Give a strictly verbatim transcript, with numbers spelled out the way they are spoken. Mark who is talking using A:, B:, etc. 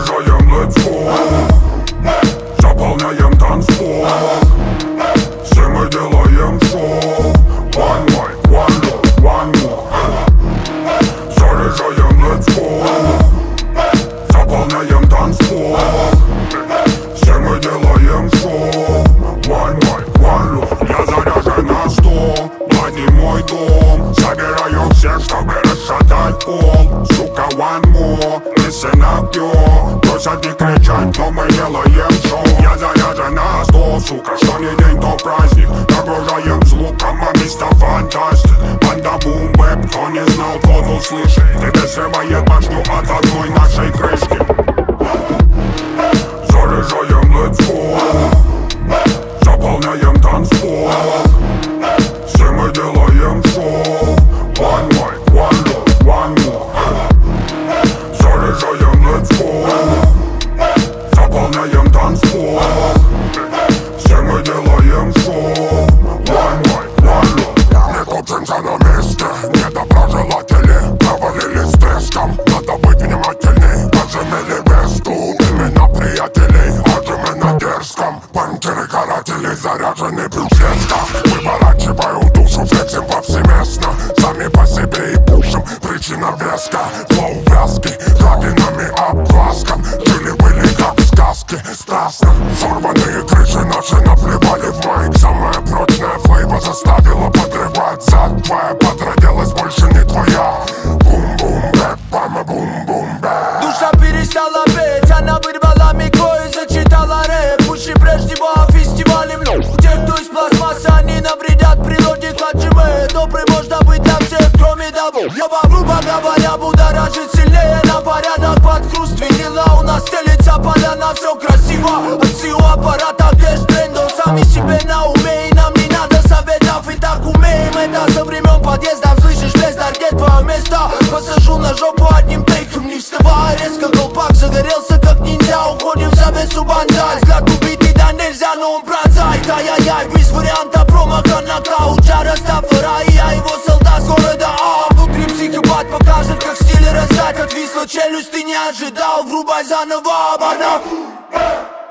A: Заряжаем летсфол, заполняем танцпол. Все мы делаем шоу. One mic, one love, one more. Заряжаем летсфол, заполняем танцпол. Все мы делаем шоу. One mic, one love. Я заряжен на сто, плани мой дом. Собираю всех, чтобы расшатать пол. Сука, one more, listen up, yo. Просят не кричать, но мы делаем шоу. Я заряжен на сто, сука, что не день, то праздник. Нагружаем звуком, а место фантастик. Банда бум-бэп, кто не знал, тот услышит. Тебе срывает башню от одной нашей крышки. Заряжаем летсфол, заполняем танцпол. Все мы делаем шоу. One mic, one love, one more. Заряжаем летсфол, заполняем танцпол. Все мы делаем шоу. One mic, one love. Не топчемся на месте, недоброжелатели провалились с треском. Надо быть внимательней, пожимели вес тут. Именно приятелей, отжимы дерзком. Пантеры-каратели заряжены плюшечка. Выворачиваю душу, флексим повсеместно. Сами по себе и пушим, причина веска. Флоу вязкий, кабинами обваском. Жили-были как в сказке, страстно. Сорванные крыши наши наплевали в майк. Самая прочная флейва заставила подрывать зад. Твоя подроделась больше не твоя. Бум-бум-бэп, бама бум-бум-бэп.
B: Душа перестала петь, она вырвала микро и зачитала рэп. Уши прежнего фестиваля мной. Те, кто из пластмассы, они навредят природе. Хаджимэ, добрый можно быть для всех, кроме того. Ёба, грубо говоря, будоражит сильнее на порядок. Под хруст винила у нас стелится поляна. Все красиво, от сил аппарата кэш трендов. Сами себе на уме, и нам не надо советов. И так умеем это со времен подъезда. Слышишь, бездар, где твое место? Посажу на жопу одним тейком, не вставая резко. Колпак загорелся как ниндзя. Уходим в завесу банзай. Взгляд убитый, да нельзя, но он пронзает. Ай-яй-яй, без варианта промаха. Нокаут, Растафара, и я его солдат с города А. Внутри психопат покажет, как в стиле раздать. Отвисла челюсть, ты не ожидал. Врубай заново, обана.